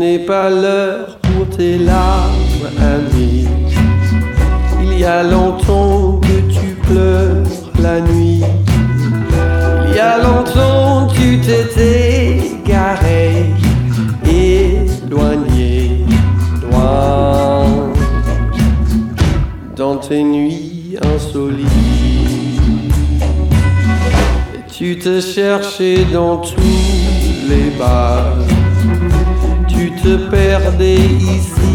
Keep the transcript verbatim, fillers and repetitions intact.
n'est pas l'heure pour tes larmes, amie. Il y a longtemps que tu pleures la nuit. Il y a longtemps tu t'étais égaré, éloigné, loin, dans tes nuits insolites. Et tu te cherchais dans tous les bars, tu te perdais ici